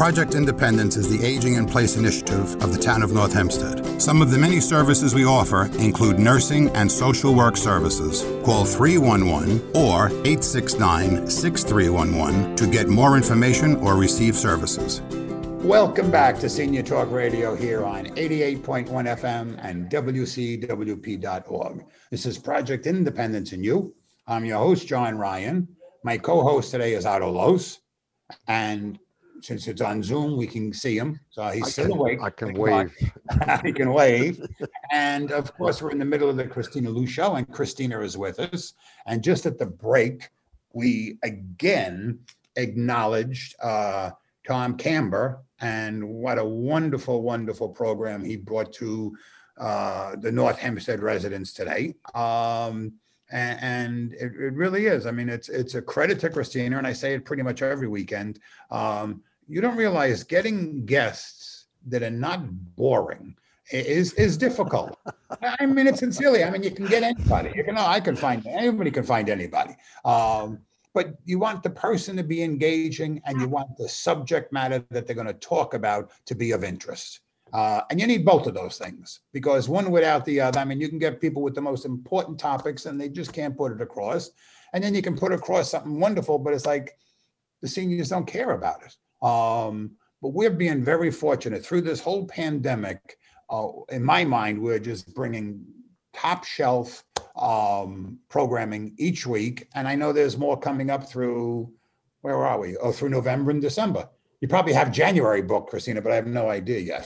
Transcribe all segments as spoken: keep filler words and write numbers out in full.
Project Independence is the Aging in Place initiative of the town of North Hempstead. Some of the many services we offer include nursing and social work services. Call three one one or eight six nine, six three one one to get more information or receive services. Welcome back to Senior Talk Radio here on eighty-eight point one F M and W C W P dot org. This is Project Independence and You. I'm your host, John Ryan. My co-host today is Otto Los. And since it's on Zoom, we can see him. So he's I still can, awake. I can wave. He can wave. And of course, we're in the middle of the Christina Lou show, and Christina is with us. And just at the break, we again acknowledged uh, Tom Camber and what a wonderful, wonderful program he brought to uh, the North Hempstead residents today. Um, and and it, it really is. I mean, it's it's a credit to Christina, and I say it pretty much every weekend. Um, you don't realize getting guests that are not boring is is difficult. I mean it sincerely. I mean, you can get anybody. You can, I can find anybody can find anybody. Um, but you want the person to be engaging, and you want the subject matter that they're going to talk about to be of interest. Uh, and you need both of those things, because one without the other. I mean, you can get people with the most important topics and they just can't put it across. And then you can put across something wonderful, but it's like the seniors don't care about it. Um, but we're being very fortunate through this whole pandemic. Uh, in my mind, we're just bringing top shelf um, programming each week. And I know there's more coming up through, where are we? Oh, through November and December. You probably have January booked, Christina, but I have no idea yet.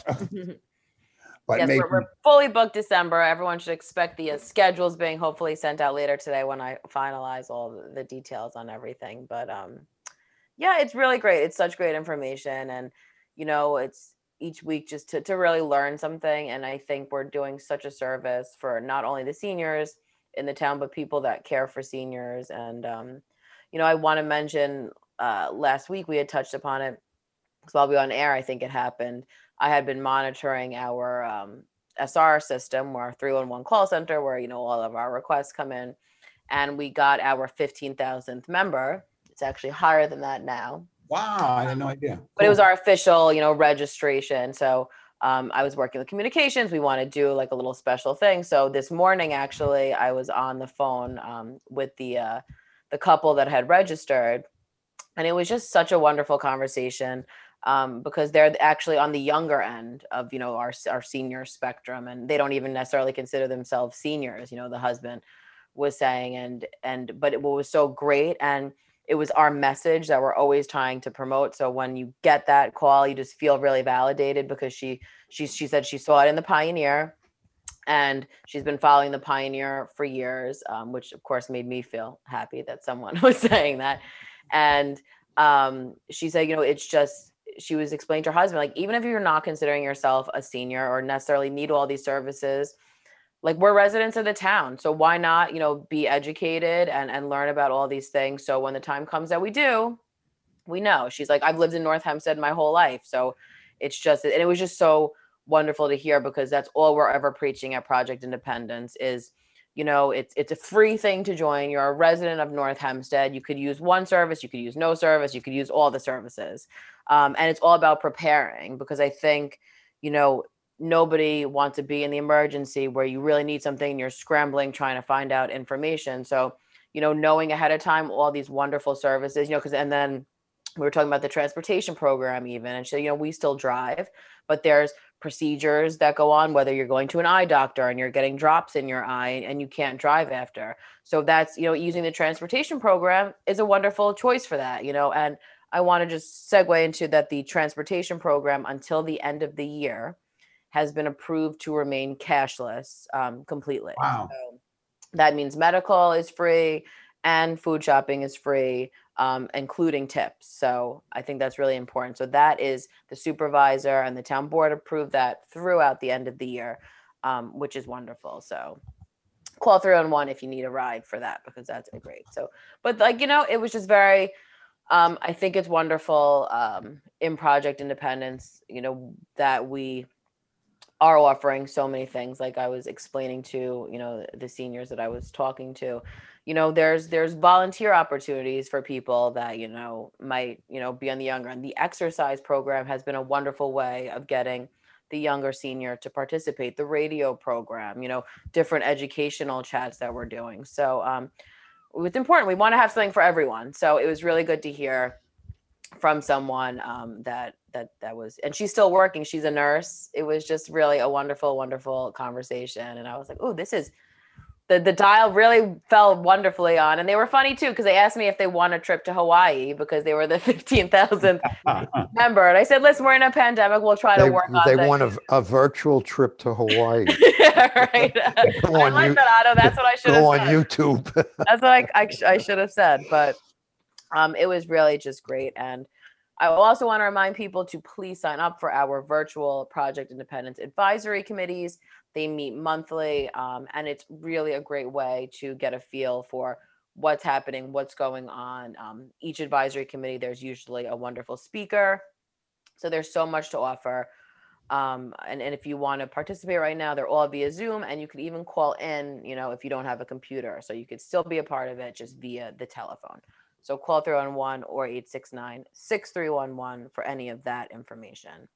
But yes, maybe... we're, we're fully booked December. Everyone should expect the uh, schedules being hopefully sent out later today when I finalize all the, the details on everything. But um, yeah, it's really great. It's such great information. And, you know, it's each week just to, to really learn something. And I think we're doing such a service for not only the seniors in the town, but people that care for seniors. And, um, you know, I want to mention uh, last week we had touched upon it. So while we were on air, I think it happened. I had been monitoring our um, S R system, our three one one call center, where, you know, all of our requests come in, and we got our fifteen thousandth member. It's actually higher than that now. Wow, I had no idea. But cool. It was our official, you know, registration. So um, I was working with communications. We want to do like a little special thing. So this morning, actually, I was on the phone um, with the uh, the couple that had registered, and it was just such a wonderful conversation. Um, because they're actually on the younger end of, you know, our our senior spectrum, and they don't even necessarily consider themselves seniors. You know, the husband was saying, and and but it was so great, and it was our message that we're always trying to promote. So when you get that call, you just feel really validated, because she she she said she saw it in the Pioneer, and she's been following the Pioneer for years, um, which of course made me feel happy that someone was saying that. And um, she said, you know, it's just. She was explaining to her husband, like, even if you're not considering yourself a senior or necessarily need all these services, like, we're residents of the town. So why not, you know, be educated and, and learn about all these things. So when the time comes that we do, we know. She's like, I've lived in North Hempstead my whole life. So it's just, and it was just so wonderful to hear, because that's all we're ever preaching at Project Independence is, you know, it's it's a free thing to join. You're a resident of North Hempstead. You could use one service, you could use no service, you could use all the services. Um, and it's all about preparing, because I think, you know, nobody wants to be in the emergency where you really need something and you're scrambling trying to find out information. So, you know, knowing ahead of time all these wonderful services, you know, because and then we were talking about the transportation program even. And so, you know, we still drive, but there's procedures that go on, whether you're going to an eye doctor and you're getting drops in your eye and you can't drive after. So that's, you know, using the transportation program is a wonderful choice for that, you know. And I want to just segue into that the transportation program until the end of the year has been approved to remain cashless um, completely. Wow. So that means medical is free and food shopping is free, um, including tips. So I think that's really important. So that is the supervisor and the town board approved that throughout the end of the year, um, which is wonderful. So call three one one if you need a ride for that, because that's great. So, but like, you know, it was just very, um, I think it's wonderful um, in Project Independence, you know, that we are offering so many things. Like I was explaining to, you know, the seniors that I was talking to, you know, there's there's volunteer opportunities for people that, you know, might, you know, be on the younger end. The exercise program has been a wonderful way of getting the younger senior to participate. The radio program, you know, different educational chats that we're doing. So um, it's important. We want to have something for everyone. So it was really good to hear from someone um, that that that was, and she's still working. She's a nurse. It was just really a wonderful, wonderful conversation. And I was like, oh, this is, the the dial really fell wonderfully on. And they were funny too, because they asked me if they want a trip to Hawaii because they were the fifteen thousandth member. And I said, listen, we're in a pandemic. We'll try They, to work on they things. want a, a virtual trip to Hawaii. Yeah, right. Go I on like you- that, Otto. That's what I should have Go on said. YouTube. That's what I, I, sh- I should have said. But um, it was really just great. And I also want to remind people to please sign up for our virtual Project Independence advisory committees. They meet monthly, um, and it's really a great way to get a feel for what's happening, what's going on. Um, each advisory committee, there's usually a wonderful speaker. So there's so much to offer. Um, and, and if you want to participate right now, they're all via Zoom, and you can even call in, you know, if you don't have a computer. So you could still be a part of it just via the telephone. So call three one one or eight six nine, six three one one for any of that information.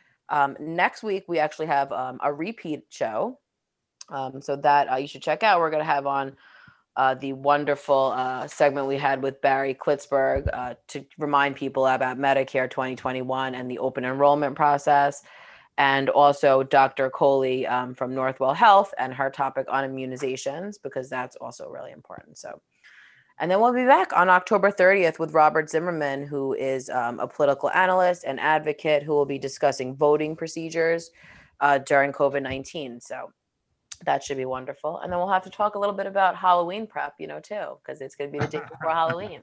Um, next week, we actually have um, a repeat show. Um, so that uh, you should check out. We're going to have on uh, the wonderful uh, segment we had with Barry Klitzberg uh, to remind people about Medicare twenty twenty-one and the open enrollment process. And also Doctor Coley um, from Northwell Health and her topic on immunizations, because that's also really important. So. And then we'll be back on October thirtieth with Robert Zimmerman, who is um, a political analyst and advocate who will be discussing voting procedures uh, during COVID nineteen. So that should be wonderful. And then we'll have to talk a little bit about Halloween prep, you know, too, because it's going to be the day before Halloween.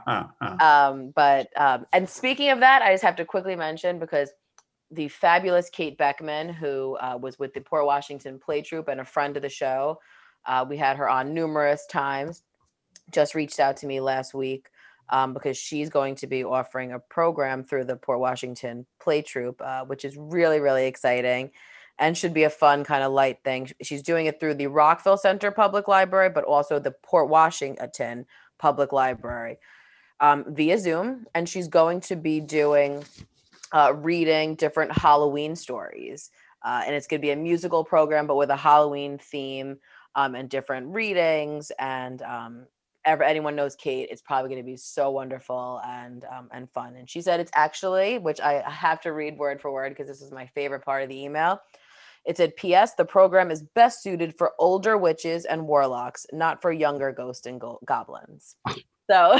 Um, but, um, and speaking of that, I just have to quickly mention, because the fabulous Kate Beckman, who uh, was with the Port Washington Play Troupe and a friend of the show, uh, we had her on numerous times, just reached out to me last week um, because she's going to be offering a program through the Port Washington Play Troupe, uh, which is really, really exciting and should be a fun kind of light thing. She's doing it through the Rockville Center Public Library, but also the Port Washington Public Library um, via Zoom. And she's going to be doing uh, reading different Halloween stories. Uh, and it's going to be a musical program, but with a Halloween theme um, and different readings. And um, ever anyone knows Kate, it's probably going to be so wonderful and um, and fun. And she said it's actually, which I have to read word for word because this is my favorite part of the email. It said, P S the program is best suited for older witches and warlocks, not for younger ghosts and go- goblins. So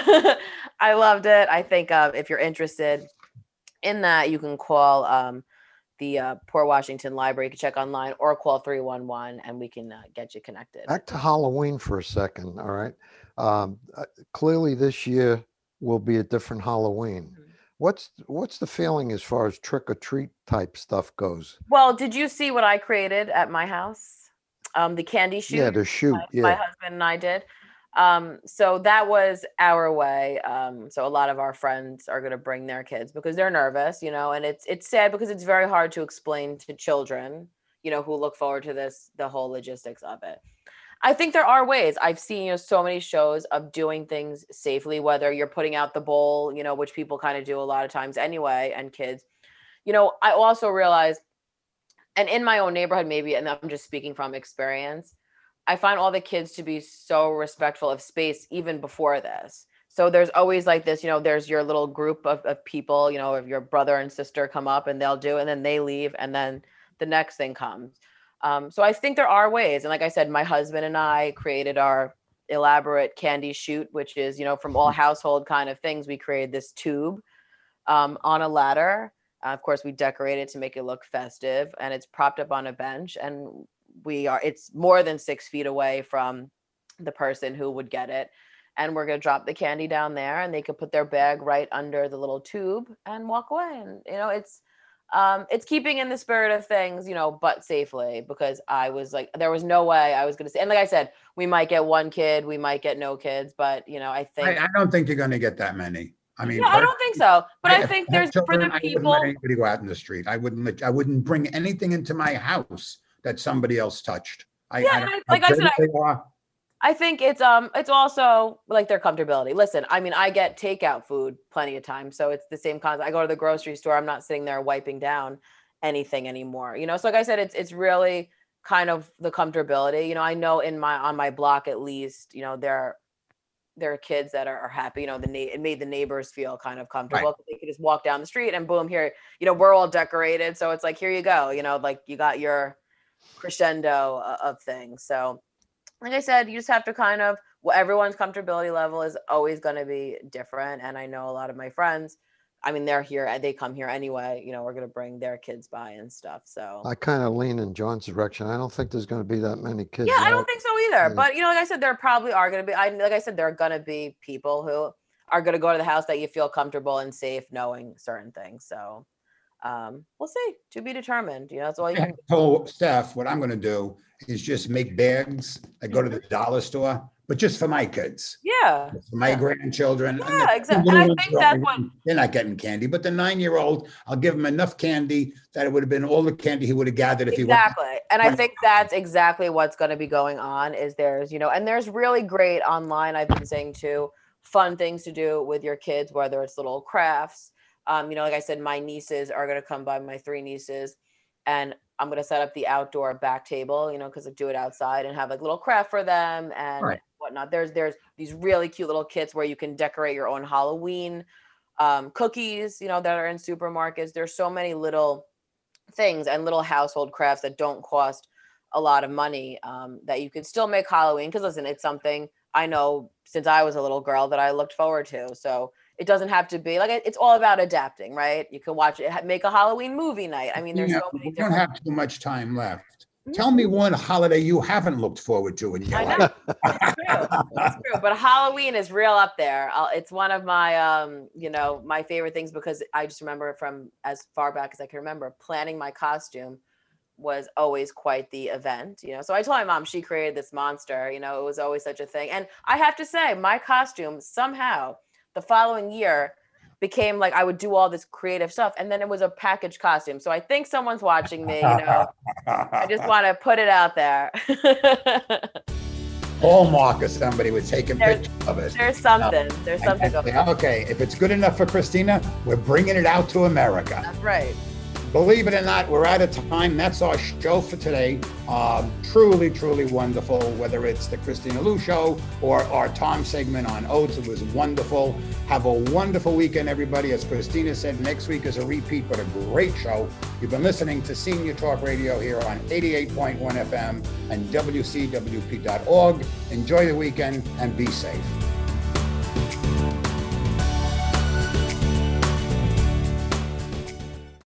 I loved it. I think uh, if you're interested in that, you can call um, the uh, Port Washington Library. You can check online or call three one one and we can uh, get you connected. Back to Halloween for a second. All right. Um, uh, clearly this year will be a different Halloween. Mm-hmm. What's what's the feeling as far as trick or treat type stuff goes? Well, did you see what I created at my house? Um, the candy shoot. Yeah, the shoot. My, yeah. my husband and I did. Um, so that was our way. Um, so a lot of our friends are going to bring their kids because they're nervous, you know, and it's it's sad because it's very hard to explain to children, you know, who look forward to this, the whole logistics of it. I think there are ways. I've seen, you know, so many shows of doing things safely, whether you're putting out the bowl, you know, which people kind of do a lot of times anyway, and kids. You know, I also realize, and in my own neighborhood maybe, and I'm just speaking from experience, I find all the kids to be so respectful of space even before this. So there's always like this, you know, there's your little group of, of people, you know, if your brother and sister come up and they'll do, and then they leave, and then the next thing comes. Um, so I think there are ways. And like I said, my husband and I created our elaborate candy shoot, which is, you know, from all household kind of things, we created this tube um, on a ladder. Uh, of course, we decorated to make it look festive, and it's propped up on a bench, and we are, it's more than six feet away from the person who would get it. And we're going to drop the candy down there, and they could put their bag right under the little tube and walk away. And, you know, it's, Um, it's keeping in the spirit of things, you know, but safely, because I was like, there was no way I was going to say, and like I said, we might get one kid, we might get no kids, but you know, I think, I, I don't think you're going to get that many. I mean, yeah, I don't think so, but I, I think if I had there's for children, the I wouldn't people. let anybody go out in the street. I wouldn't let, I wouldn't bring anything into my house that somebody else touched. I, Yeah, I and don't I- know like I how said, dirty I- they are. I think it's um it's also like their comfortability. Listen, I mean, I get takeout food plenty of times, so it's the same concept. I go to the grocery store, I'm not sitting there wiping down anything anymore. You know, so like I said, it's it's really kind of the comfortability. You know, I know in my on my block at least, you know, there there are kids that are, are happy. You know, the na- it made the neighbors feel kind of comfortable. Right. They could just walk down the street and boom, here, you know, we're all decorated, so it's like here you go. You know, like you got your crescendo uh, of things. So like I said, you just have to kind of, well, everyone's comfortability level is always going to be different. And I know a lot of my friends, I mean, they're here, they come here anyway, you know, we're going to bring their kids by and stuff. So I kind of lean in John's direction. I don't think there's going to be that many kids. yeah, I out. don't think so either. Yeah. But, you know, like I said, there probably are going to be, I like I said, there are going to be people who are going to go to the house that you feel comfortable and safe knowing certain things. So um, we'll see, to be determined. You know, that's all you I can told Steph, what I'm going to do is just make bags. I go to the dollar store, but just for my kids, Yeah. for my Yeah. grandchildren. And Yeah, the- exactly. the And I little think ones that's are- what- They're not getting candy, but the nine-year-old, I'll give him enough candy that it would have been all the candy he would have gathered if he went. Exactly. And I went- think that's exactly what's going to be going on is there's, you know, and there's really great online, I've been saying too, fun things to do with your kids, whether it's little crafts. Um, you know, like I said, my nieces are going to come by, my three nieces, and I'm going to set up the outdoor back table, you know, because I do it outside and have like little craft for them and Right. whatnot. There's, there's these really cute little kits where you can decorate your own Halloween um, cookies, you know, that are in supermarkets. There's so many little things and little household crafts that don't cost a lot of money um, that you can still make Halloween. Because listen, it's something I know since I was a little girl that I looked forward to. So it doesn't have to be like, it's all about adapting, right? You can watch it, make a Halloween movie night. I mean, there's Yeah, so many we don't different. have too much time left. Tell me one holiday you haven't looked forward to in your I life. know. It's true. It's true. But Halloween is real up there. I'll, it's one of my, um, you know, my favorite things because I just remember from as far back as I can remember, planning my costume was always quite the event, you know. So I told my mom she created this monster, you know, it was always such a thing. And I have to say, my costume somehow the following year became like I would do all this creative stuff, and then it was a packaged costume. So I think someone's watching me, you know. I just want to put it out there. Hallmark or somebody would take a There's- picture of it. There's something. There's And- something and going say, on. okay, if it's good enough for Christina, we're bringing it out to America. That's right. Believe it or not, we're out of time. That's our show for today. Um, truly, truly wonderful. Whether it's the Christina Lou Show or our Tom segment on Oates, it was wonderful. Have a wonderful weekend, everybody. As Christina said, next week is a repeat, but a great show. You've been listening to Senior Talk Radio here on eighty-eight point one F M and W C W P dot org. Enjoy the weekend and be safe.